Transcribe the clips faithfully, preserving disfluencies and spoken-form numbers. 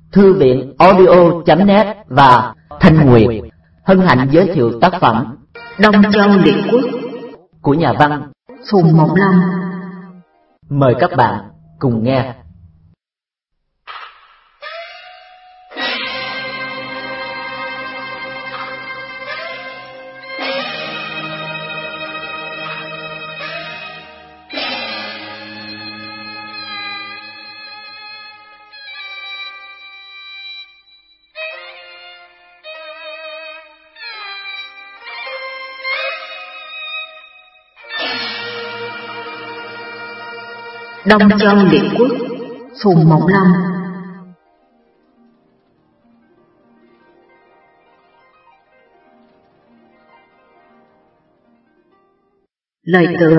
Thư viện audio chấm net và Thanh Nguyệt hân hạnh giới thiệu tác phẩm Đông Châu Liệt Quốc của nhà văn Phùng Mộng Long. Mời các bạn cùng nghe. Đông Châu Liệt Quốc Phùng Mộng Long. Lời tựa.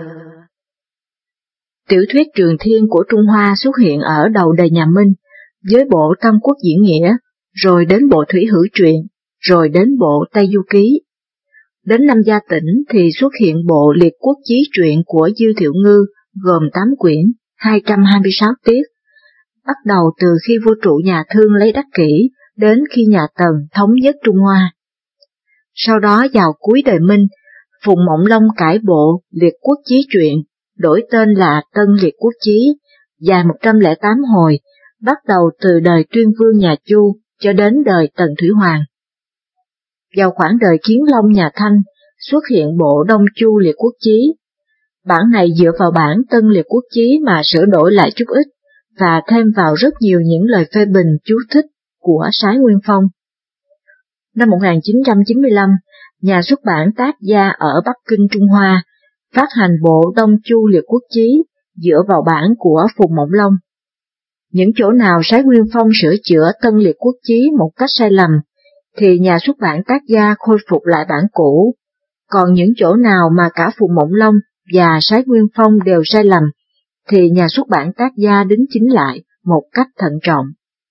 Tiểu thuyết Trường Thiên của Trung Hoa xuất hiện ở đầu đời nhà Minh, với bộ Tam Quốc Diễn Nghĩa, rồi đến bộ Thủy Hữu Truyện, rồi đến bộ Tây Du Ký. Đến năm Gia Tĩnh thì xuất hiện bộ Liệt Quốc Chí Truyện của Dư Thiệu Ngư, gồm tám quyển, hai trăm hai mươi sáu tiết, bắt đầu từ khi vua trụ nhà Thương lấy Đắc Kỷ đến khi nhà Tần thống nhất Trung Hoa. Sau đó vào cuối đời Minh, Phùng Mộng Long cải bộ Liệt Quốc Chí Truyện, đổi tên là Tân Liệt Quốc Chí, dài một trăm lẻ tám hồi, bắt đầu từ đời Tuyên Vương nhà Chu cho đến đời Tần Thủy Hoàng. Vào khoảng đời Kiến Long nhà Thanh, xuất hiện bộ Đông Chu Liệt Quốc Chí. Bản này dựa vào bản Tân Liệt Quốc Chí mà sửa đổi lại chút ít, và thêm vào rất nhiều những lời phê bình chú thích của Sái Nguyên Phong. Năm một nghìn chín trăm chín mươi lăm, nhà xuất bản Tác Gia ở Bắc Kinh, Trung Hoa, phát hành bộ Đông Chu Liệt Quốc Chí dựa vào bản của Phùng Mộng Long. Những chỗ nào Sái Nguyên Phong sửa chữa Tân Liệt Quốc Chí một cách sai lầm, thì nhà xuất bản Tác Gia khôi phục lại bản cũ, còn những chỗ nào mà cả Phùng Mộng Long và Sái Nguyên Phong đều sai lầm, thì nhà xuất bản Tác Gia đính chính lại một cách thận trọng.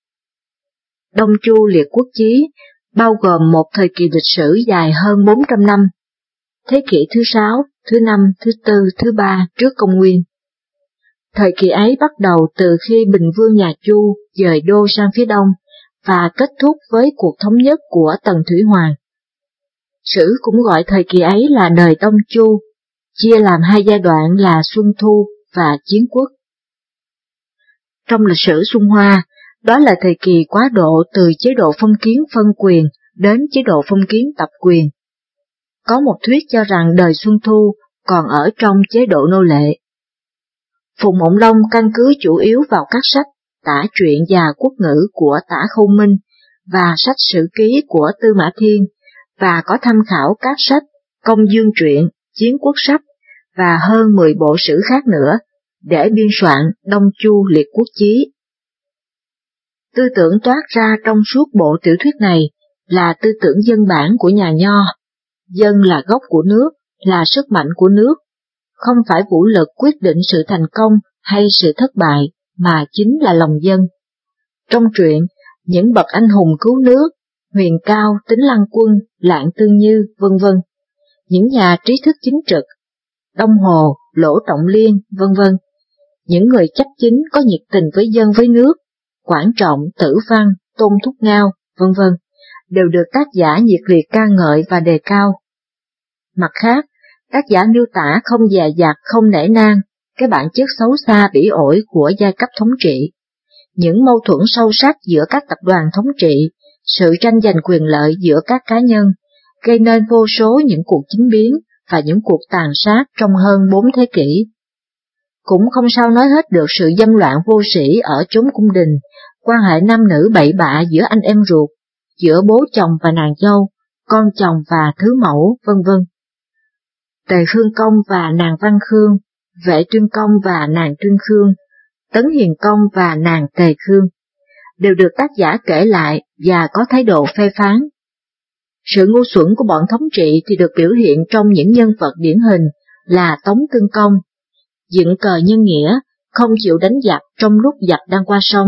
Đông Chu Liệt Quốc Chí bao gồm một thời kỳ lịch sử dài hơn bốn trăm năm, thế kỷ thứ sáu, thứ năm, thứ tư, thứ ba trước công nguyên. Thời kỳ ấy bắt đầu từ khi Bình Vương nhà Chu dời đô sang phía đông, và kết thúc với cuộc thống nhất của Tần Thủy Hoàng. Sử cũng gọi thời kỳ ấy là đời Đông Chu, chia làm hai giai đoạn là Xuân Thu và Chiến Quốc. Trong lịch sử Trung Hoa, đó là thời kỳ quá độ từ chế độ phong kiến phân quyền đến chế độ phong kiến tập quyền. Có một thuyết cho rằng đời Xuân Thu còn ở trong chế độ nô lệ. Phùng Mộng Long căn cứ chủ yếu vào các sách Tả Truyện và Quốc Ngữ của Tả Khâu Minh và sách Sử Ký của Tư Mã Thiên, và có tham khảo các sách Công Dương Truyện, Chiến Quốc Sách và hơn mười bộ sử khác nữa, để biên soạn Đông Chu Liệt Quốc Chí. Tư tưởng toát ra trong suốt bộ tiểu thuyết này là tư tưởng dân bản của nhà Nho. Dân là gốc của nước, là sức mạnh của nước, không phải vũ lực quyết định sự thành công hay sự thất bại, mà chính là lòng dân. Trong truyện, những bậc anh hùng cứu nước, Huyền Cao, Tính Lăng Quân, Lạng Tương Như, vân vân, những nhà trí thức chính trực, Đông Hồ, Lỗ Trọng Liên, vân vân, những người chấp chính có nhiệt tình với dân với nước, Quảng Trọng, Tử Văn, Tôn Thúc Ngao, vân vân, đều được tác giả nhiệt liệt ca ngợi và đề cao. Mặt khác, tác giả miêu tả không dè dặt, không nể nang cái bản chất xấu xa bỉ ổi của giai cấp thống trị, những mâu thuẫn sâu sắc giữa các tập đoàn thống trị, sự tranh giành quyền lợi giữa các cá nhân, gây nên vô số những cuộc chính biến và những cuộc tàn sát trong hơn bốn thế kỷ. Cũng không sao nói hết được sự dâm loạn vô sĩ ở chốn cung đình, quan hệ nam nữ bậy bạ giữa anh em ruột, giữa bố chồng và nàng dâu, con chồng và thứ mẫu, vân vân. Tề Khương Công và nàng Văn Khương, Vệ Tuyên Công và nàng Tuyên Khương, Tấn Hiền Công và nàng Tề Khương, đều được tác giả kể lại và có thái độ phê phán. Sự ngu xuẩn của bọn thống trị thì được biểu hiện trong những nhân vật điển hình là Tống Tương Công, dựng cờ nhân nghĩa, không chịu đánh giặc trong lúc giặc đang qua sông.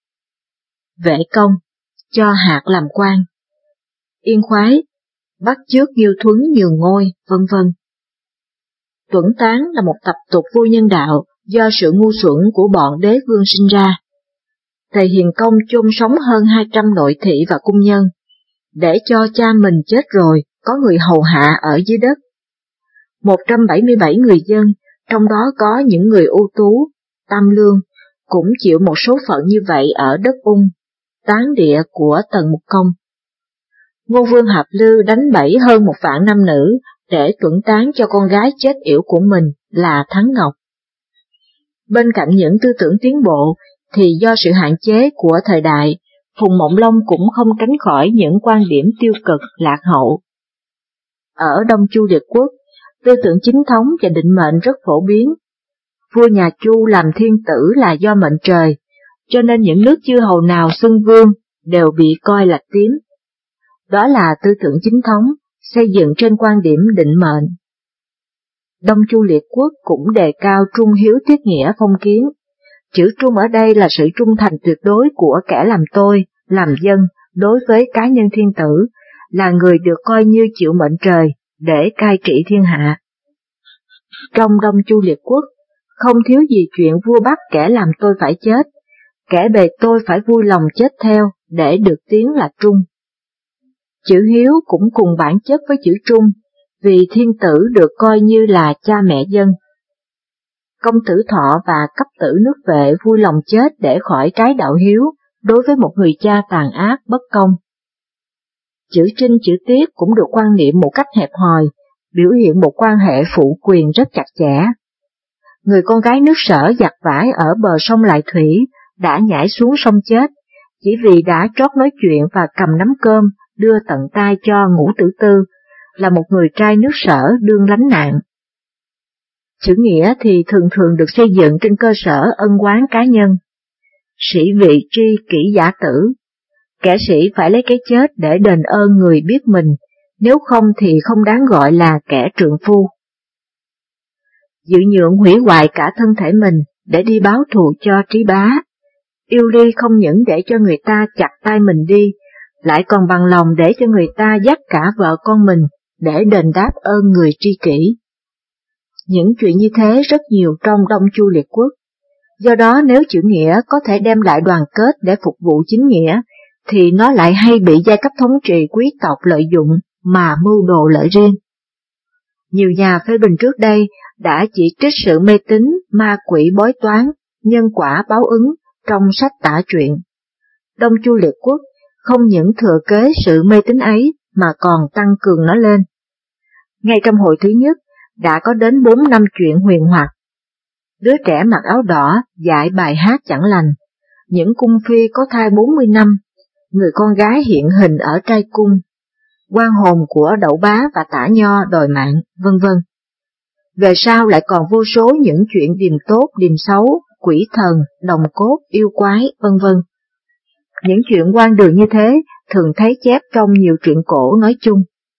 Vệ Công, cho hạt làm quan. Yên Khoái, bắt chước Nghiêu Thuấn nhường ngôi, vân vân. Tuẩn tán là một tập tục vô nhân đạo do sự ngu xuẩn của bọn đế vương sinh ra. Tề Hiền Công chôn sống hơn hai trăm nội thị và cung nhân, để cho cha mình chết rồi có người hầu hạ ở dưới đất. một trăm bảy mươi bảy người dân, trong đó có những người ưu tú, tam lương, cũng chịu một số phận như vậy ở đất Ung, tán địa của Tần Mục Công. Ngô Vương Hạp Lư đánh bẫy hơn một vạn nam nữ để tuẫn tán cho con gái chết yểu của mình là Thắng Ngọc. Bên cạnh những tư tưởng tiến bộ, thì do sự hạn chế của thời đại, Phùng Mộng Long cũng không tránh khỏi những quan điểm tiêu cực lạc hậu. Ở Đông Chu Liệt Quốc, tư tưởng chính thống và định mệnh rất phổ biến. Vua nhà Chu làm thiên tử là do mệnh trời, cho nên những nước chư hầu nào xưng vương đều bị coi là tím. Đó là tư tưởng chính thống, xây dựng trên quan điểm định mệnh. Đông Chu Liệt Quốc cũng đề cao trung hiếu tiết nghĩa phong kiến. Chữ trung ở đây là sự trung thành tuyệt đối của kẻ làm tôi, làm dân đối với cá nhân thiên tử, là người được coi như chịu mệnh trời để cai trị thiên hạ. Trong Đông Chu Liệt Quốc, không thiếu gì chuyện vua bắt kẻ làm tôi phải chết, kẻ bề tôi phải vui lòng chết theo để được tiếng là trung. Chữ hiếu cũng cùng bản chất với chữ trung, vì thiên tử được coi như là cha mẹ dân. Công tử Thọ và cấp tử nước Vệ vui lòng chết để khỏi trái đạo hiếu đối với một người cha tàn ác bất công. Chữ trinh chữ tiết cũng được quan niệm một cách hẹp hòi, biểu hiện một quan hệ phụ quyền rất chặt chẽ. Người con gái nước Sở giặt vải ở bờ sông Lại Thủy đã nhảy xuống sông chết, chỉ vì đã trót nói chuyện và cầm nắm cơm đưa tận tay cho Ngũ Tử Tư, là một người trai nước Sở đương lánh nạn. Chữ nghĩa thì thường thường được xây dựng trên cơ sở ân oán cá nhân. Sĩ vị tri kỷ giả tử, kẻ sĩ phải lấy cái chết để đền ơn người biết mình, nếu không thì không đáng gọi là kẻ trượng phu. Dự nhượng hủy hoại cả thân thể mình để đi báo thù cho Trí Bá. Yêu ly không những để cho người ta chặt tay mình đi, lại còn bằng lòng để cho người ta dắt cả vợ con mình để đền đáp ơn người tri kỷ. Những chuyện như thế rất nhiều trong Đông Chu Liệt Quốc. Do đó nếu chữ nghĩa có thể đem lại đoàn kết để phục vụ chính nghĩa, thì nó lại hay bị giai cấp thống trị quý tộc lợi dụng mà mưu đồ lợi riêng. Nhiều nhà phê bình trước đây đã chỉ trích sự mê tín, ma quỷ bói toán, nhân quả báo ứng trong sách tả truyện. Đông Chu Liệt Quốc không những thừa kế sự mê tín ấy mà còn tăng cường nó lên. Ngay trong hồi thứ nhất đã có đến bốn năm chuyện huyền hoặc. Đứa trẻ mặc áo đỏ dạy bài hát chẳng lành, những cung phi có thai bốn mươi năm, người con gái hiện hình ở trai cung, oan hồn của Đậu Bá và Tả Nho đòi mạng, vân vân. Về sau lại còn vô số những chuyện điềm tốt, điềm xấu, quỷ thần, đồng cốt, yêu quái, vân vân. Những chuyện hoang đường như thế thường thấy chép trong nhiều truyện cổ nói chung.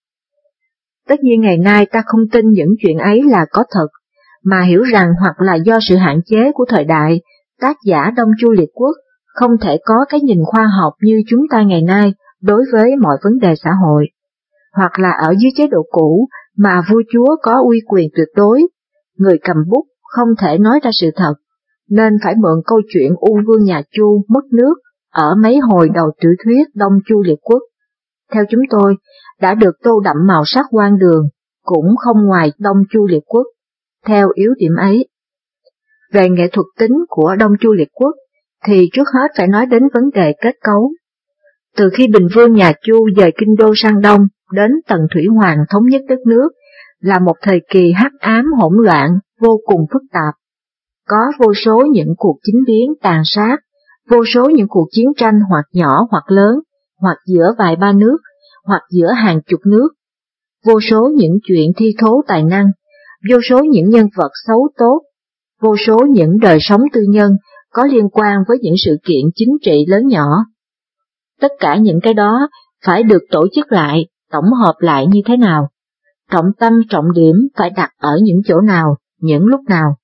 Tất nhiên ngày nay ta không tin những chuyện ấy là có thật, mà hiểu rằng hoặc là do sự hạn chế của thời đại, tác giả Đông Chu Liệt Quốc không thể có cái nhìn khoa học như chúng ta ngày nay đối với mọi vấn đề xã hội, hoặc là ở dưới chế độ cũ mà vua chúa có uy quyền tuyệt đối, người cầm bút không thể nói ra sự thật, nên phải mượn câu chuyện U Vương nhà Chu mất nước ở mấy hồi đầu tiểu thuyết Đông Chu Liệt Quốc. Theo chúng tôi, đã được tô đậm màu sắc hoang đường, cũng không ngoài Đông Chu Liệt Quốc, theo yếu điểm ấy. Về nghệ thuật tính của Đông Chu Liệt Quốc, thì trước hết phải nói đến vấn đề kết cấu. Từ khi Bình Vương nhà Chu dời kinh đô sang Đông đến Tần Thủy Hoàng thống nhất đất nước, là một thời kỳ hắc ám hỗn loạn, vô cùng phức tạp. Có vô số những cuộc chính biến tàn sát, vô số những cuộc chiến tranh hoặc nhỏ hoặc lớn, hoặc giữa vài ba nước, hoặc giữa hàng chục nước, vô số những chuyện thi thố tài năng, vô số những nhân vật xấu tốt, vô số những đời sống tư nhân có liên quan với những sự kiện chính trị lớn nhỏ. Tất cả những cái đó phải được tổ chức lại, tổng hợp lại như thế nào? Trọng tâm trọng điểm phải đặt ở những chỗ nào, những lúc nào?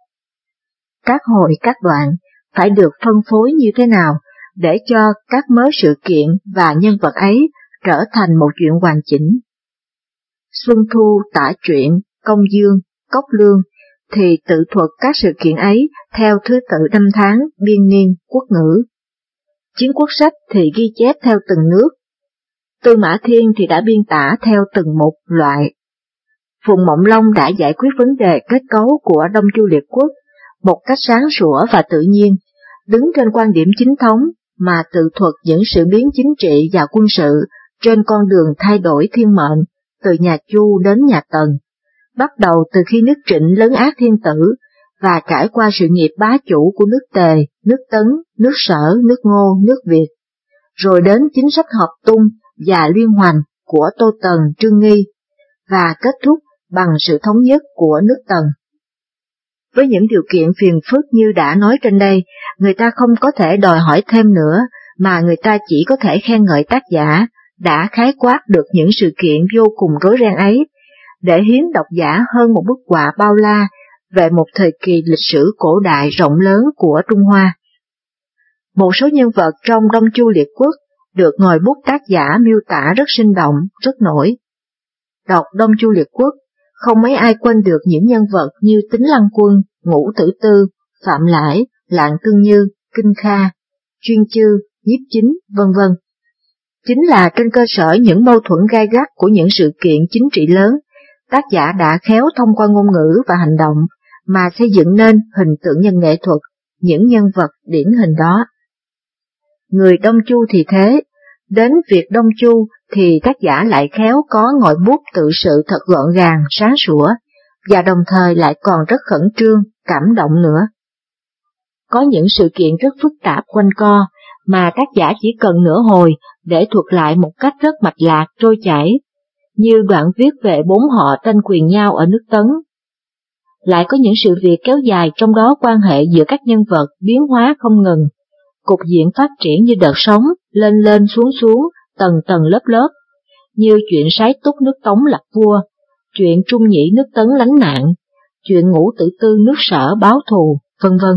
Các hồi các đoạn phải được phân phối như thế nào để cho các mớ sự kiện và nhân vật ấy trở thành một chuyện hoàn chỉnh? Xuân Thu, Tả Truyện, Công Dương, Cốc Lương thì tự thuật các sự kiện ấy theo thứ tự năm tháng, biên niên, quốc ngữ. Chiến quốc sách thì ghi chép theo từng nước. Tư Mã Thiên thì đã biên tả theo từng mục loại. Phùng Mộng Long đã giải quyết vấn đề kết cấu của Đông Chu Liệt Quốc một cách sáng sủa và tự nhiên, đứng trên quan điểm chính thống mà tự thuật những sự biến chính trị và quân sự trên con đường thay đổi thiên mệnh từ nhà Chu đến nhà Tần, bắt đầu từ khi nước Trịnh lấn át thiên tử và trải qua sự nghiệp bá chủ của nước Tề, nước Tấn, nước Sở, nước Ngô, nước Việt, rồi đến chính sách hợp tung và liên hoành của Tô Tần, Trương Nghi, và kết thúc bằng sự thống nhất của nước Tần. Với những điều kiện phiền phức như đã nói trên đây, người ta không có thể đòi hỏi thêm nữa, mà người ta chỉ có thể khen ngợi tác giả đã khái quát được những sự kiện vô cùng rối ren ấy, để hiến độc giả hơn một bức họa bao la về một thời kỳ lịch sử cổ đại rộng lớn của Trung Hoa. Một số nhân vật trong Đông Chu Liệt Quốc được ngòi bút tác giả miêu tả rất sinh động, rất nổi. Đọc Đông Chu Liệt Quốc, không mấy ai quên được những nhân vật như Tính Lăng Quân, Ngũ Tử Tư, Phạm Lãi, Lạng Tương Như, Kinh Kha, Chuyên Chư, Nhiếp Chính, vân vân. Chính là trên cơ sở những mâu thuẫn gai gắt của những sự kiện chính trị lớn, tác giả đã khéo thông qua ngôn ngữ và hành động mà xây dựng nên hình tượng nhân nghệ thuật, những nhân vật điển hình đó. Người Đông Chu thì thế, đến việc Đông Chu thì tác giả lại khéo có ngòi bút tự sự thật gọn gàng, sáng sủa, và đồng thời lại còn rất khẩn trương, cảm động nữa. Có những sự kiện rất phức tạp quanh co, mà tác giả chỉ cần nửa hồi để thuật lại một cách rất mạch lạc, trôi chảy, như đoạn viết về bốn họ tranh quyền nhau ở nước Tấn. Lại có những sự việc kéo dài trong đó quan hệ giữa các nhân vật biến hóa không ngừng, cục diện phát triển như đợt sóng, lên lên xuống xuống, tầng tầng lớp lớp, như chuyện Sái Túc nước Tống lập vua, chuyện Trung Nhĩ nước Tấn lánh nạn, chuyện Ngũ Tử Tư nước Sở báo thù, vân vân.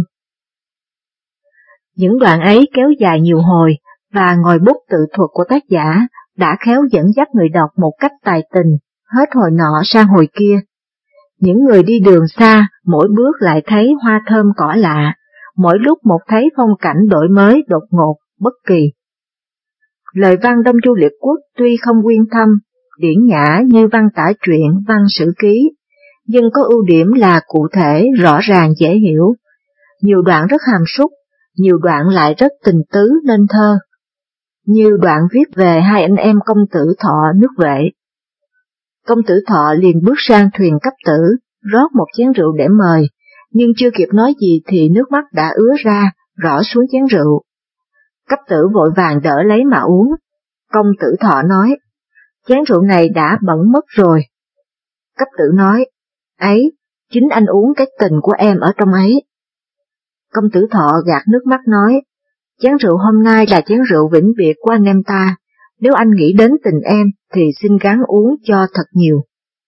Những đoạn ấy kéo dài nhiều hồi, và ngòi bút tự thuật của tác giả đã khéo dẫn dắt người đọc một cách tài tình, hết hồi nọ sang hồi kia. Những người đi đường xa, mỗi bước lại thấy hoa thơm cỏ lạ, mỗi lúc một thấy phong cảnh đổi mới đột ngột, bất kỳ. Lời văn Đông Chu Liệt Quốc tuy không uyên thâm, điển nhã như văn tả truyện, văn sử ký, nhưng có ưu điểm là cụ thể, rõ ràng, dễ hiểu. Nhiều đoạn rất hàm súc, nhiều đoạn lại rất tình tứ nên thơ. Như đoạn viết về hai anh em công tử Thọ nước Vệ. Công tử Thọ liền bước sang thuyền cấp tử, rót một chén rượu để mời, nhưng chưa kịp nói gì thì nước mắt đã ứa ra, rõ xuống chén rượu. Cấp tử vội vàng đỡ lấy mà uống. Công tử Thọ nói, chén rượu này đã bẩn mất rồi. Cấp tử nói, ấy, chính anh uống cái tình của em ở trong ấy. Công tử Thọ gạt nước mắt nói, chén rượu hôm nay là chén rượu vĩnh biệt của anh em ta, nếu anh nghĩ đến tình em thì xin gắng uống cho thật nhiều.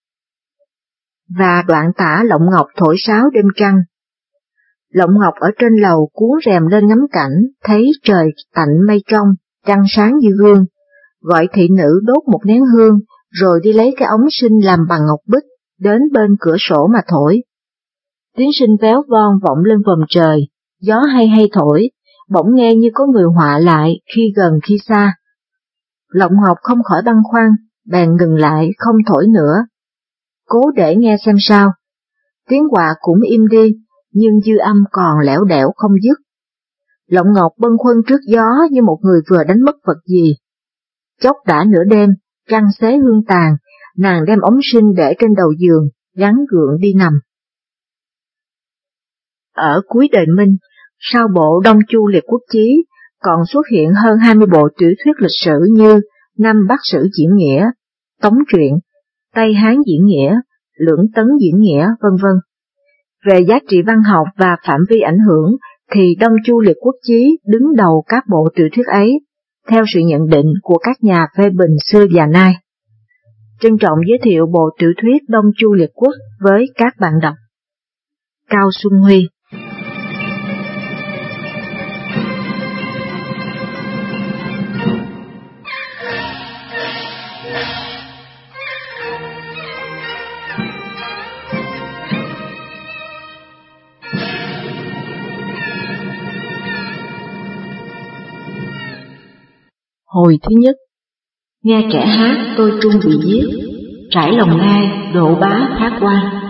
Và đoạn tả Lộng Ngọc thổi sáo đêm trăng. Lộng Ngọc ở trên lầu cuốn rèm lên ngắm cảnh, thấy trời tạnh mây trong, trăng sáng như gương, gọi thị nữ đốt một nén hương, rồi đi lấy cái ống sinh làm bằng ngọc bích, đến bên cửa sổ mà thổi. Tiếng sinh véo von vọng lên vòm trời, gió hay hay thổi, bỗng nghe như có người họa lại khi gần khi xa. Lộng Ngọc không khỏi băn khoăn, bèn ngừng lại không thổi nữa. Cố để nghe xem sao. Tiếng họa cũng im đi, nhưng dư âm còn lẻo đẻo không dứt. Lộng Ngọc bâng khuâng trước gió như một người vừa đánh mất vật gì. Chốc đã nửa đêm, trăng xế hương tàn, nàng đem ống sinh để trên đầu giường, gắn gượng đi nằm. Ở cuối đời Minh, sau bộ Đông Chu Liệt Quốc Chí, còn xuất hiện hơn hai mươi bộ tiểu thuyết lịch sử như Năm Bắc Sử Diễn Nghĩa, Tống Truyện, Tây Hán Diễn Nghĩa, Lưỡng Tấn Diễn Nghĩa, vân vân. Về giá trị văn học và phạm vi ảnh hưởng thì Đông Chu Liệt Quốc Chí đứng đầu các bộ tiểu thuyết ấy, theo sự nhận định của các nhà phê bình xưa và nay. Trân trọng giới thiệu bộ tiểu thuyết Đông Chu Liệt Quốc với các bạn đọc. Cao Xuân Huy. Hồi thứ nhất. Nghe kẻ hát tôi trung bị giết, trải lòng ngai độ bá thác quan.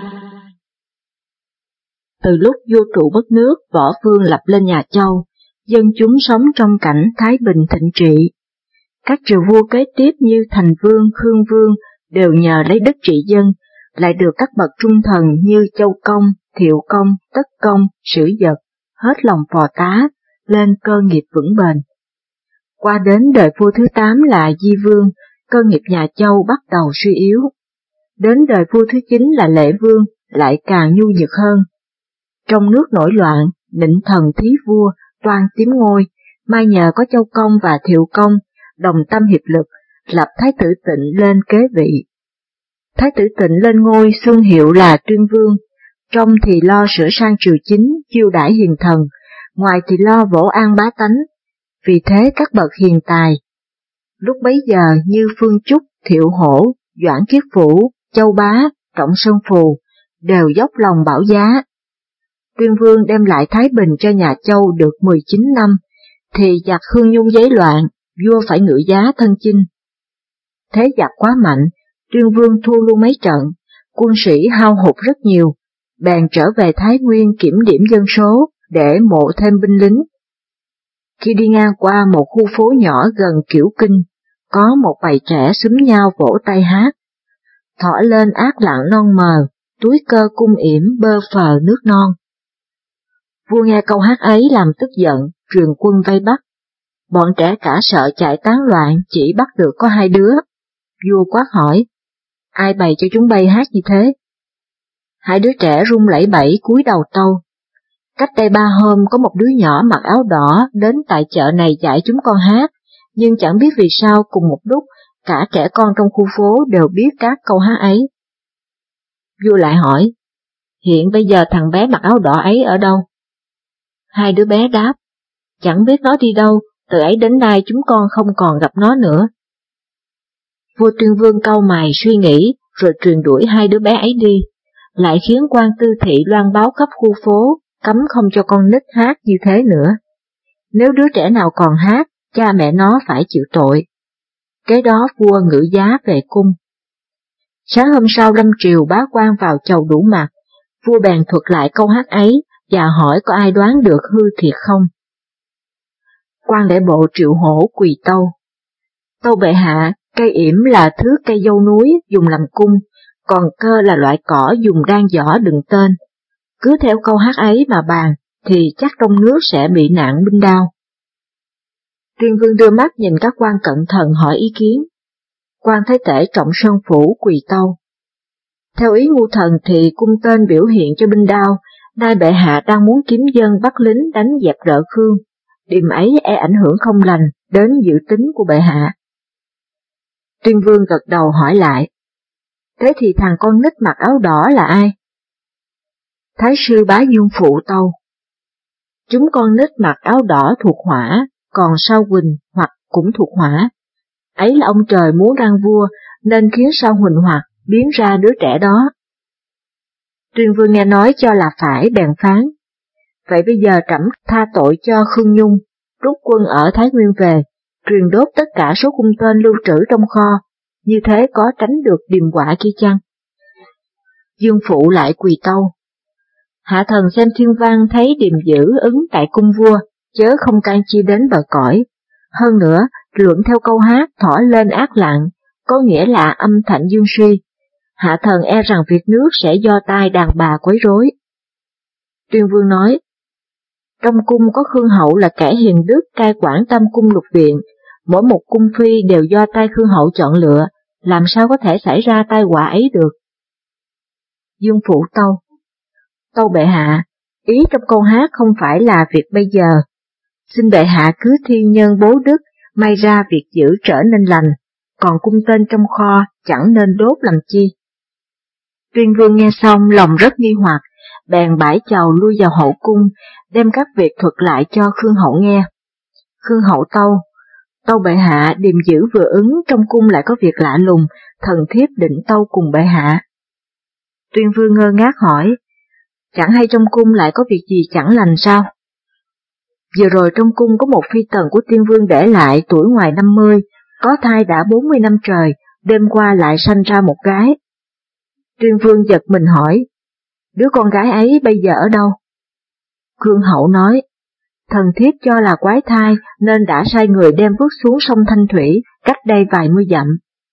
Từ lúc vua trụ mất nước, Võ Vương lập lên nhà Châu, dân chúng sống trong cảnh thái bình thịnh trị. Các triều vua kế tiếp như Thành Vương, Khương Vương đều nhờ lấy đất trị dân, lại được các bậc trung thần như Châu Công, Thiệu Công, Tất Công, Sử Dật hết lòng phò tá, lên cơ nghiệp vững bền. Qua đến đời vua thứ tám là Di Vương, cơ nghiệp nhà Châu bắt đầu suy yếu. Đến đời vua thứ chín là Lệ Vương, lại càng nhu nhược hơn. Trong nước nổi loạn, Nịnh Thần thí vua, toan chiếm ngôi, may nhờ có Châu Công và Thiệu Công đồng tâm hiệp lực, lập Thái tử Tịnh lên kế vị. Thái tử Tịnh lên ngôi xưng hiệu là Tuyên Vương, trong thì lo sửa sang triều chính, chiêu đãi hiền thần, ngoài thì lo vỗ an bá tánh. Vì thế các bậc hiền tài, lúc bấy giờ như Phương Chúc, Thiệu Hổ, Doãn Kiết Phủ, Châu Bá, Trọng Sơn Phù, đều dốc lòng bảo giá. Tuyên Vương đem lại thái bình cho nhà Châu được mười chín năm, thì giặc Hương Nhung giấy loạn, vua phải ngự giá thân chinh. Thế giặc quá mạnh, Tuyên Vương thua luôn mấy trận, quân sĩ hao hụt rất nhiều, bèn trở về Thái Nguyên kiểm điểm dân số để mộ thêm binh lính. Khi đi ngang qua một khu phố nhỏ gần Kiểu Kinh, có một bầy trẻ xúm nhau vỗ tay hát. Thỏ lên ác lặng non mờ, túi cơ cung yểm bơ phờ nước non. Vua nghe câu hát ấy làm tức giận, truyền quân vây bắt. Bọn trẻ cả sợ chạy tán loạn, chỉ bắt được có hai đứa. Vua quát hỏi, ai bày cho chúng bay hát như thế? Hai đứa trẻ run lẩy bẩy cúi đầu tâu. Cách đây ba hôm có một đứa nhỏ mặc áo đỏ đến tại chợ này dạy chúng con hát, nhưng chẳng biết vì sao cùng một lúc cả trẻ con trong khu phố đều biết các câu hát ấy. Vua lại hỏi, hiện bây giờ thằng bé mặc áo đỏ ấy ở đâu? Hai đứa bé đáp, chẳng biết nó đi đâu, từ ấy đến nay chúng con không còn gặp nó nữa. Vua Tuyên Vương cau mày suy nghĩ, rồi truyền đuổi hai đứa bé ấy đi, lại khiến quan tư thị loan báo khắp khu phố, cấm không cho con nít hát như thế nữa. Nếu đứa trẻ nào còn hát, cha mẹ nó phải chịu tội. Kế đó vua ngự giá về cung. Sáng hôm sau lâm triều bá quan vào chầu đủ mặt, vua bèn thuật lại câu hát ấy và hỏi có ai đoán được hư thiệt không. Quan lễ bộ Triệu Hổ quỳ tâu. Tâu bệ hạ, cây yểm là thứ cây dâu núi dùng làm cung, còn cơ là loại cỏ dùng đan giỏ đựng tên. Cứ theo câu hát ấy mà bàn, thì chắc trong nước sẽ bị nạn binh đao. Tuyên Vương đưa mắt nhìn các quan cận thần hỏi ý kiến. Quan Thái Tể Trọng Sơn Phủ quỳ tâu. Theo ý ngu thần thì cung tên biểu hiện cho binh đao, nay bệ hạ đang muốn kiếm dân bắt lính đánh dẹp rợ Khương, điểm ấy e ảnh hưởng không lành đến dự tính của bệ hạ. Tuyên Vương gật đầu hỏi lại. Thế thì thằng con nít mặc áo đỏ là ai? Thái sư Bá Dương phụ tâu. Chúng con nít mặc áo đỏ thuộc hỏa, còn Sao Huỳnh hoặc cũng thuộc hỏa. Ấy là ông trời muốn răng vua, nên khiến Sao Huỳnh hoặc biến ra đứa trẻ đó. Tuyên Vương nghe nói cho là phải bèn phán. Vậy bây giờ trẫm tha tội cho Khương Nhung, rút quân ở Thái Nguyên về, truyền đốt tất cả số cung tên lưu trữ trong kho, như thế có tránh được điềm họa kia chăng? Dương phụ lại quỳ tâu. Hạ thần xem thiên văn thấy điềm dữ ứng tại cung vua, chớ không can chi đến bờ cõi. Hơn nữa, luận theo câu hát thỏ lên ác lặng, có nghĩa là âm thạnh dương suy. Hạ thần e rằng việc nước sẽ do tai đàn bà quấy rối. Tuyên Vương nói, trong cung có Khương Hậu là kẻ hiền đức cai quản tam cung lục viện, mỗi một cung phi đều do tay Khương Hậu chọn lựa, làm sao có thể xảy ra tai họa ấy được? Dương phụ tâu. Tâu bệ hạ, ý trong câu hát không phải là việc bây giờ. Xin bệ hạ cứ thiên nhân bố đức, may ra việc giữ trở nên lành, còn cung tên trong kho chẳng nên đốt làm chi. Tuyên Vương nghe xong lòng rất nghi hoặc, bèn bãi chầu lui vào hậu cung, đem các việc thuật lại cho Khương Hậu nghe. Khương Hậu tâu, tâu bệ hạ điềm dữ vừa ứng trong cung lại có việc lạ lùng, thần thiếp định tâu cùng bệ hạ. Tuyên Vương ngơ ngác hỏi, chẳng hay trong cung lại có việc gì chẳng lành sao? Vừa rồi trong cung có một phi tần của tiên vương để lại tuổi ngoài năm mươi, có thai đã bốn mươi năm trời, đêm qua lại sanh ra một gái. Tuyên vương giật mình hỏi, đứa con gái ấy bây giờ ở đâu? Khương hậu nói, thần thiếp cho là quái thai nên đã sai người đem vứt xuống sông Thanh Thủy, cách đây vài mươi dặm.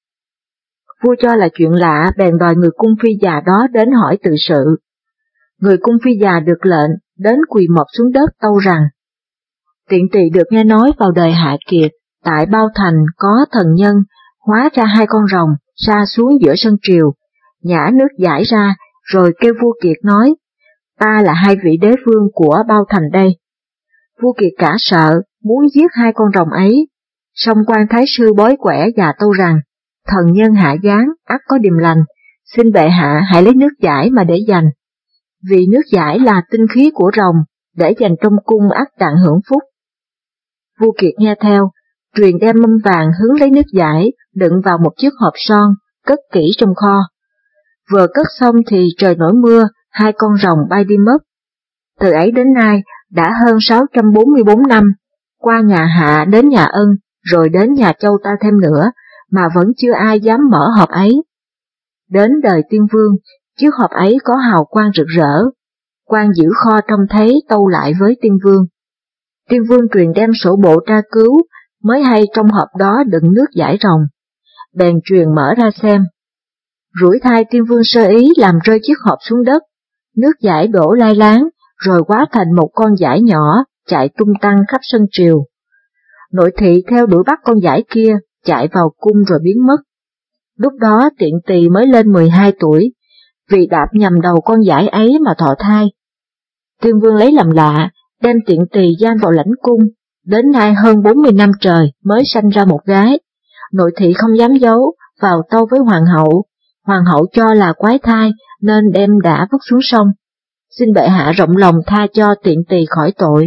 Vua cho là chuyện lạ, bèn đòi người cung phi già đó đến hỏi tự sự. Người cung phi già được lệnh, đến quỳ mọp xuống đất tâu rằng, tiện tỳ được nghe nói vào đời Hạ Kiệt, tại Bao Thành có thần nhân, hóa ra hai con rồng, sa xuống giữa sân triều, nhả nước giải ra, rồi kêu vua Kiệt nói, ta là hai vị đế vương của Bao Thành đây. Vua Kiệt cả sợ, muốn giết hai con rồng ấy, song quan thái sư bói quẻ và tâu rằng, thần nhân hạ giáng, ắt có điềm lành, xin bệ hạ hãy lấy nước giải mà để dành. Vì nước giải là tinh khí của rồng, để dành trong cung ắt đặng hưởng phúc. Vua Kiệt nghe theo, truyền đem mâm vàng hướng lấy nước giải, đựng vào một chiếc hộp son, cất kỹ trong kho. Vừa cất xong thì trời nổi mưa, hai con rồng bay đi mất. Từ ấy đến nay, đã hơn sáu trăm bốn mươi bốn năm, qua nhà Hạ đến nhà Ân, rồi đến nhà Châu ta thêm nữa, mà vẫn chưa ai dám mở hộp ấy. Đến đời Tiên Vương, chiếc hộp ấy có hào quang rực rỡ, quan giữ kho trông thấy tâu lại với Tiên Vương. Tiên Vương truyền đem sổ bộ tra cứu, mới hay trong hộp đó đựng nước giải rồng. Bèn truyền mở ra xem. Rủi thai Tiên Vương sơ ý làm rơi chiếc hộp xuống đất, nước giải đổ lai láng, rồi hóa thành một con giải nhỏ, chạy tung tăng khắp sân triều. Nội thị theo đuổi bắt con giải kia, chạy vào cung rồi biến mất. Lúc đó Tiện Tỳ mới lên mười hai tuổi, vì đạp nhầm đầu con giải ấy mà thọ thai. Tiên Vương lấy làm lạ, đem Tiện Tỳ giam vào lãnh cung, đến nay hơn bốn mươi năm trời mới sanh ra một gái. Nội thị không dám giấu, vào tâu với hoàng hậu, hoàng hậu cho là quái thai nên đem đã vứt xuống sông. Xin bệ hạ rộng lòng tha cho Tiện Tỳ khỏi tội.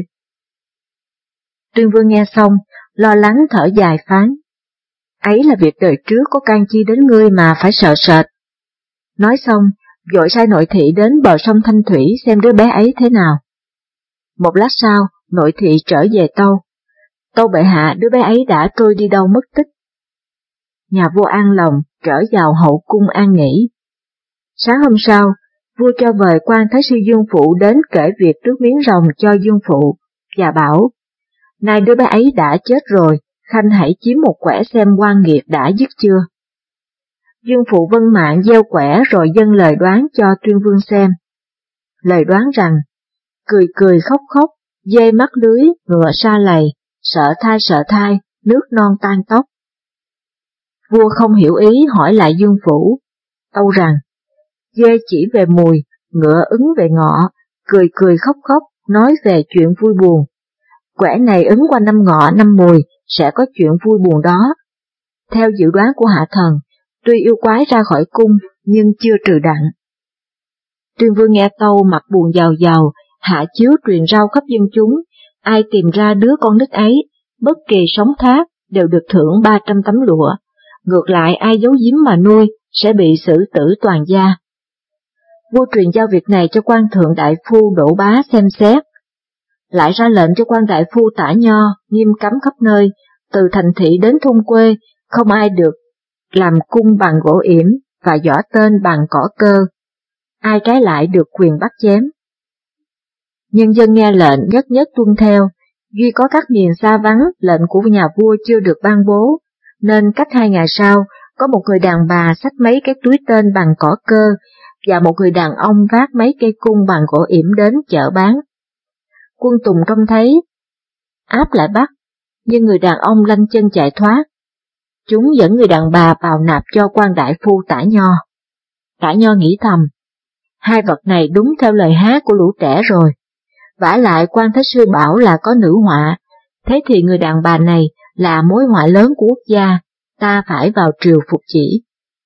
Tuyên Vương nghe xong, lo lắng thở dài phán, ấy là việc đời trước có can chi đến ngươi mà phải sợ sệt. Nói xong, vội sai nội thị đến bờ sông Thanh Thủy xem đứa bé ấy thế nào. Một lát sau, nội thị trở về tâu. Tâu bệ hạ đứa bé ấy đã trôi đi đâu mất tích. Nhà vua an lòng, trở vào hậu cung an nghỉ. Sáng hôm sau, vua cho mời quan thái sư Dương Phụ đến kể việc trước miếng rồng cho Dương Phụ, và bảo, nay đứa bé ấy đã chết rồi, khanh hãy chiếm một quẻ xem oan nghiệt đã dứt chưa. Dương Phụ vân mạng gieo quẻ rồi dâng lời đoán cho Tuyên Vương xem. Lời đoán rằng, cười cười khóc khóc, dê mắc lưới, ngựa sa lầy, sợ thai sợ thai, nước non tan tóc. Vua không hiểu ý hỏi lại Dương Phủ, tâu rằng, dê chỉ về mùi, ngựa ứng về ngọ, cười cười khóc khóc, nói về chuyện vui buồn. Quẻ này ứng qua năm ngọ năm mùi, sẽ có chuyện vui buồn đó. Theo dự đoán của hạ thần, tuy yêu quái ra khỏi cung, nhưng chưa trừ đặng. Tuyên Vương nghe tâu mặt buồn giàu giàu, hạ chiếu truyền rao khắp dân chúng, ai tìm ra đứa con nít ấy, bất kỳ sống thác, đều được thưởng ba trăm tấm lụa, ngược lại ai giấu giếm mà nuôi, sẽ bị xử tử toàn gia. Vua truyền giao việc này cho quan thượng đại phu Đỗ Bá xem xét, lại ra lệnh cho quan đại phu Tả Nho nghiêm cấm khắp nơi, từ thành thị đến thôn quê, không ai được làm cung bằng gỗ yểm và giỏ tên bằng cỏ cơ, ai trái lại được quyền bắt chém. Nhân dân nghe lệnh nhất nhất tuân theo, duy có các miền xa vắng lệnh của nhà vua chưa được ban bố, nên cách hai ngày sau, có một người đàn bà xách mấy cái túi tên bằng cỏ cơ, và một người đàn ông vác mấy cây cung bằng gỗ yểm đến chợ bán. Quân tùng trông thấy, áp lại bắt, nhưng người đàn ông lanh chân chạy thoát. Chúng dẫn người đàn bà vào nạp cho quan đại phu Tả Nho. Tả Nho nghĩ thầm, hai vật này đúng theo lời hát của lũ trẻ rồi. Vả lại quan thái sư bảo là có nữ họa, thế thì người đàn bà này là mối họa lớn của quốc gia, ta phải vào triều phục chỉ.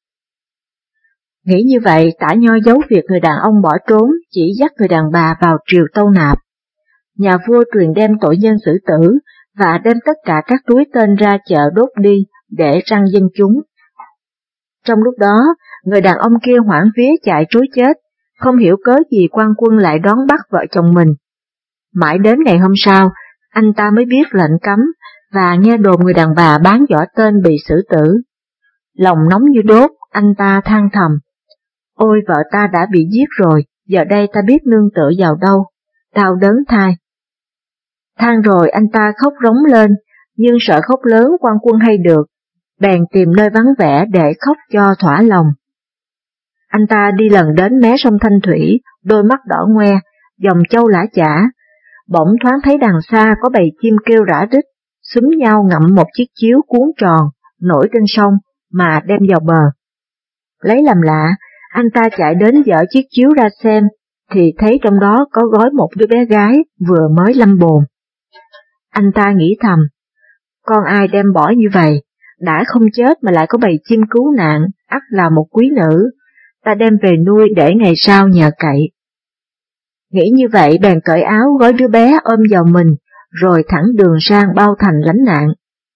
Nghĩ như vậy, Tả Nho giấu việc người đàn ông bỏ trốn, chỉ dắt người đàn bà vào triều tâu nạp. Nhà vua truyền đem tội nhân xử tử, và đem tất cả các túi tên ra chợ đốt đi, để răng dân chúng. Trong lúc đó, người đàn ông kia hoảng vía chạy trối chết, không hiểu cớ gì quan quân lại đón bắt vợ chồng mình. Mãi đến ngày hôm sau, anh ta mới biết lệnh cấm và nghe đồn người đàn bà bán võ tên bị xử tử. Lòng nóng như đốt, anh ta than thầm: ôi vợ ta đã bị giết rồi, giờ đây ta biết nương tựa vào đâu, đau đớn thai. Than rồi anh ta khóc rống lên, nhưng sợ khóc lớn quan quân hay được, bèn tìm nơi vắng vẻ để khóc cho thỏa lòng. Anh ta đi lần đến mé sông Thanh Thủy, đôi mắt đỏ ngoe, dòng châu lã chả, bỗng thoáng thấy đằng xa có bầy chim kêu rã rít, xúm nhau ngậm một chiếc chiếu cuốn tròn, nổi trên sông mà đem vào bờ. Lấy làm lạ, anh ta chạy đến dở chiếc chiếu ra xem, thì thấy trong đó có gói một đứa bé gái vừa mới lâm bồn. Anh ta nghĩ thầm, con ai đem bỏ như vậy, đã không chết mà lại có bầy chim cứu nạn, ắt là một quý nữ, ta đem về nuôi để ngày sau nhờ cậy. Nghĩ như vậy bèn cởi áo gói đứa bé ôm vào mình, rồi thẳng đường sang Bao Thành lánh nạn.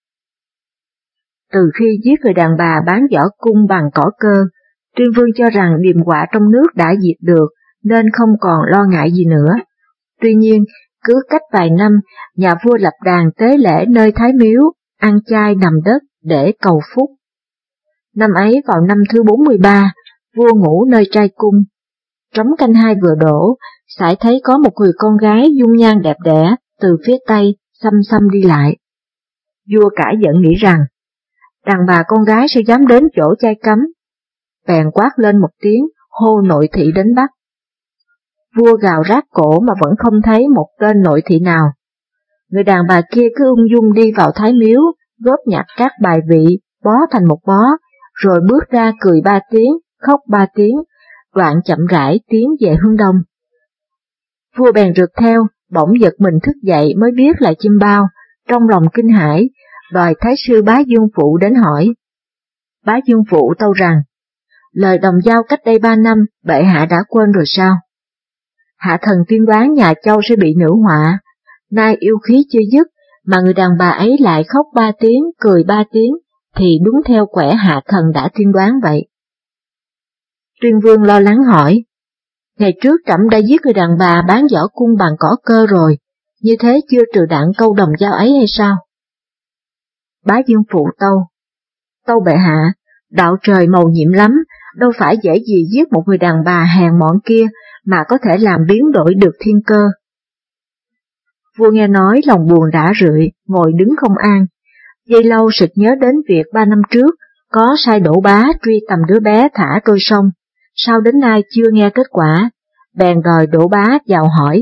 Từ khi giết người đàn bà bán võ cung bằng cỏ cơ, Tuyên Vương cho rằng điềm họa trong nước đã diệt được, nên không còn lo ngại gì nữa. Tuy nhiên, cứ cách vài năm, nhà vua lập đàn tế lễ nơi Thái Miếu, ăn chay nằm đất để cầu phúc. Năm ấy vào năm thứ bốn mươi ba, vua ngủ nơi trai cung. Trống canh hai vừa đổ, sải thấy có một người con gái dung nhan đẹp đẽ từ phía tây xăm xăm đi lại. Vua cả giận nghĩ rằng, đàn bà con gái sẽ dám đến chỗ trai cấm, bèn quát lên một tiếng, hô nội thị đến bắt. Vua gào rát cổ mà vẫn không thấy một tên nội thị nào. Người đàn bà kia cứ ung dung đi vào Thái Miếu, góp nhặt các bài vị, bó thành một bó, rồi bước ra cười ba tiếng, khóc ba tiếng, đoạn chậm rãi tiến về hướng đông. Vua bèn rượt theo, bỗng giật mình thức dậy mới biết là chim bao, trong lòng kinh hãi, đòi Thái sư Bá Dương Phụ đến hỏi. Bá Dương Phụ tâu rằng, lời đồng giao cách đây ba năm, bệ hạ đã quên rồi sao? Hạ thần tiên đoán nhà Châu sẽ bị nữ họa, nay yêu khí chưa dứt, mà người đàn bà ấy lại khóc ba tiếng, cười ba tiếng, thì đúng theo quẻ hạ thần đã tiên đoán vậy. Tuyên Vương lo lắng hỏi, ngày trước trẫm đã giết người đàn bà bán võ cung bằng cỏ cơ rồi, như thế chưa trừ đặng câu đồng giao ấy hay sao? Bá Dương Phụ tâu, tâu bệ hạ, đạo trời mầu nhiệm lắm, đâu phải dễ gì giết một người đàn bà hèn mọn kia mà có thể làm biến đổi được thiên cơ. Vua nghe nói lòng buồn rã rượi, ngồi đứng không an, giây lâu sực nhớ đến việc ba năm trước có sai Đỗ Bá truy tầm đứa bé thả trôi sông, sao đến nay chưa nghe kết quả, bèn đòi Đỗ Bá vào hỏi.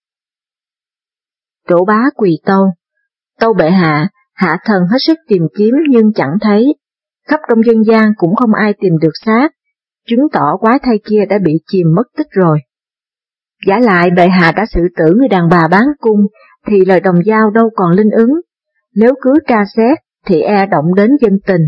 Đỗ Bá quỳ tâu, tâu bệ hạ, hạ thần hết sức tìm kiếm nhưng chẳng thấy, khắp trong dân gian cũng không ai tìm được xác, chứng tỏ quái thai kia đã bị chìm mất tích rồi. Giả lại bệ hạ đã xử tử người đàn bà bán cung, thì lời đồng giao đâu còn linh ứng, nếu cứ tra xét thì e động đến dân tình.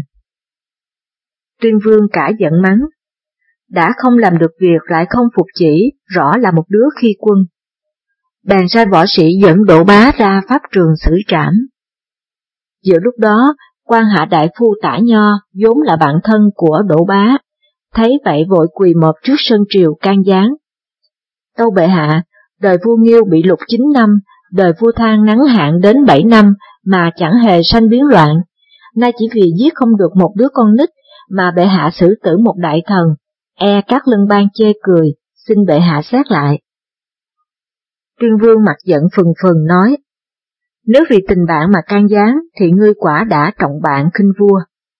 Tuyên Vương cả giận mắng, đã không làm được việc lại không phục chỉ, rõ là một đứa khi quân. Bèn sai võ sĩ dẫn Đỗ Bá ra pháp trường xử trảm. Giữa lúc đó, quan hạ đại phu Tả Nho, vốn là bạn thân của Đỗ Bá, thấy vậy vội quỳ mọp trước sân triều can gián. Tâu bệ hạ, đời vua Nghiêu bị lục chín năm, đời vua Thang nắng hạn đến bảy năm mà chẳng hề sanh biến loạn, nay chỉ vì giết không được một đứa con nít mà bệ hạ xử tử một đại thần, e các lân bang chê cười, xin bệ hạ xét lại. Tuyên Vương mặt giận phừng phừng nói, nếu vì tình bạn mà can gián thì ngươi quả đã trọng bạn khinh vua.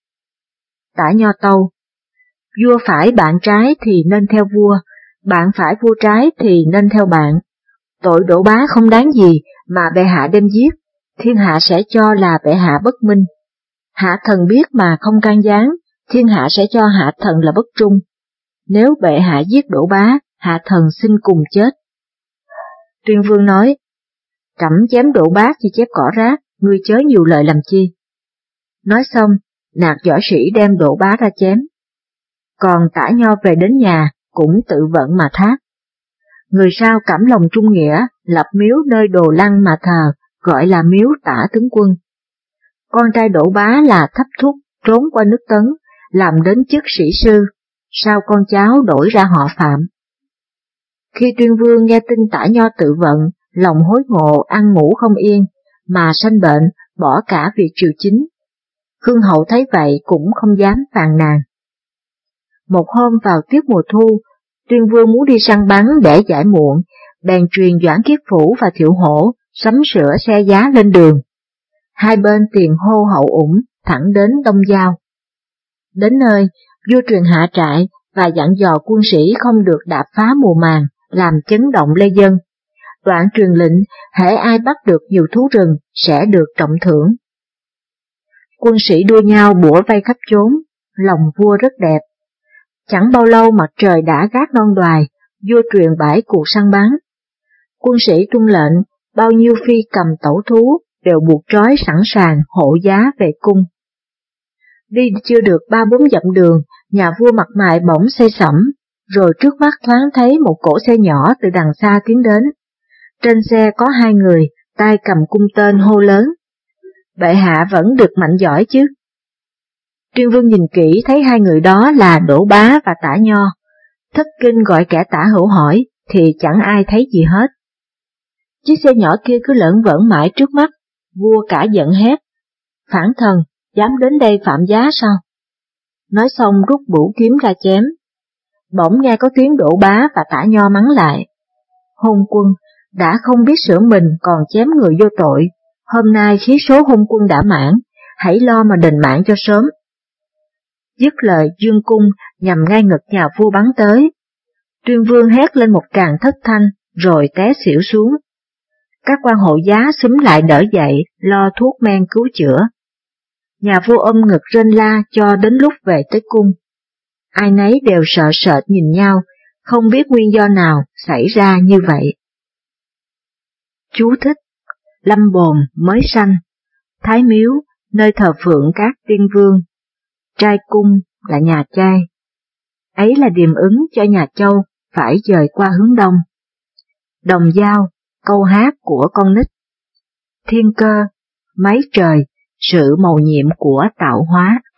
Tả Nho tâu, vua phải bạn trái thì nên theo vua, bạn phải vua trái thì nên theo bạn. Tội Đỗ Bá không đáng gì mà bệ hạ đem giết, thiên hạ sẽ cho là bệ hạ bất minh. Hạ thần biết mà không can gián, thiên hạ sẽ cho hạ thần là bất trung. Nếu bệ hạ giết Đỗ Bá, hạ thần xin cùng chết. Tuyên Vương nói, trẫm chém Đỗ Bá chỉ chép cỏ rác, ngươi chớ nhiều lời làm chi. Nói xong, nạt võ sĩ đem Đỗ Bá ra chém. Còn Tả Nho về đến nhà, cũng tự vận mà thác. Người sau cảm lòng trung nghĩa, lập miếu nơi Đồ Lăng mà thờ, gọi là miếu Tả tướng quân. Con trai Đỗ Bá là Thấp Thúc, trốn qua nước Tấn, làm đến chức sĩ sư, sau con cháu đổi ra họ Phạm. Khi Tuyên Vương nghe tin Tả Nho tự vận, lòng hối ngộ ăn ngủ không yên, mà sanh bệnh, bỏ cả việc triều chính. Khương hậu thấy vậy cũng không dám phàn nàn. Một hôm vào tiết mùa thu, Tuyên Vương muốn đi săn bắn để giải muộn, bèn truyền Doãn Kiết Phủ và Thiệu Hổ sắm sửa xe giá lên đường. Hai bên tiền hô hậu ủng, thẳng đến Đông Giao. Đến nơi, vua truyền hạ trại và dặn dò quân sĩ không được đạp phá mùa màng, làm chấn động lê dân. Đoạn truyền lệnh, hễ ai bắt được nhiều thú rừng sẽ được trọng thưởng. Quân sĩ đua nhau bủa vây khắp chốn, lòng vua rất đẹp. Chẳng bao lâu mặt trời đã gác non đoài, vua truyền bãi cuộc săn bắn. Quân sĩ tuân lệnh, bao nhiêu phi cầm tẩu thú đều buộc trói sẵn sàng hộ giá về cung. Đi chưa được ba bốn dặm đường, nhà vua mặt mày bỗng say sẩm, rồi trước mắt thoáng thấy một cỗ xe nhỏ từ đằng xa tiến đến. Trên xe có hai người, tay cầm cung tên hô lớn: "Bệ hạ vẫn được mạnh giỏi chứ?" Tuyên Vương nhìn kỹ thấy hai người đó là Đỗ Bá và Tả Nho, thất kinh gọi kẻ tả hữu hỏi thì chẳng ai thấy gì hết. Chiếc xe nhỏ kia cứ lởn vởn mãi trước mắt, vua cả giận hét: "Phản thần, dám đến đây phạm giá sao?" Nói xong rút bửu kiếm ra chém. Bỗng nghe có tiếng Đỗ Bá và Tả Nho mắng lại: "Hôn quân, đã không biết sửa mình còn chém người vô tội, hôm nay khí số hôn quân đã mãn, hãy lo mà đền mạng cho sớm." Dứt lời dương cung nhằm ngay ngực nhà vua bắn tới. Tuyên Vương hét lên một tràng thất thanh rồi té xỉu xuống. Các quan hộ giá xúm lại đỡ dậy, lo thuốc men cứu chữa. Nhà vua ôm ngực rên la cho đến lúc về tới cung. Ai nấy đều sợ sệt nhìn nhau, không biết nguyên do nào xảy ra như vậy. Chú thích: Lâm Bồn mới sanh, Thái Miếu, nơi thờ phượng các tiên vương, trai cung là nhà trai. Ấy là điềm ứng cho nhà Châu phải dời qua hướng đông. Đồng Giao, câu hát của con nít. Thiên cơ, máy trời, sự mầu nhiệm của tạo hóa.